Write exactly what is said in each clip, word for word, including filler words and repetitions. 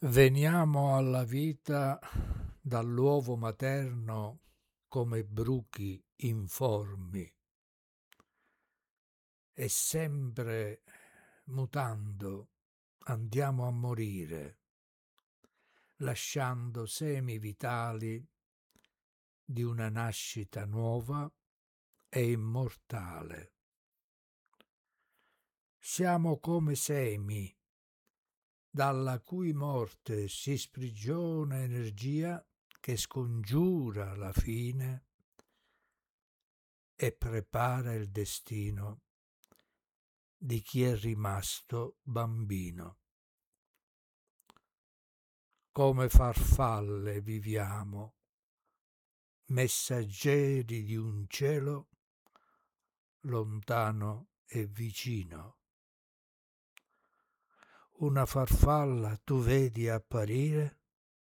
Veniamo alla vita dall'uovo materno come bruchi informi e sempre mutando andiamo a morire, lasciando semi vitali di una nascita nuova e immortale. Siamo come semi dalla cui morte si sprigiona energia che scongiura la fine e prepara il destino di chi è rimasto bambino. Come farfalle viviamo, messaggeri di un cielo lontano e vicino. Una farfalla tu vedi apparire?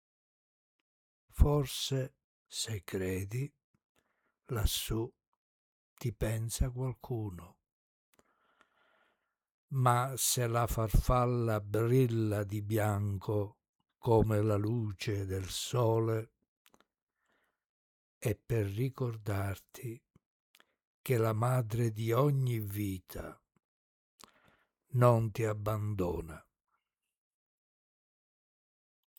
Forse, se credi, lassù ti pensa qualcuno. Ma se la farfalla brilla di bianco come la luce del sole, è per ricordarti che la madre di ogni vita non ti abbandona.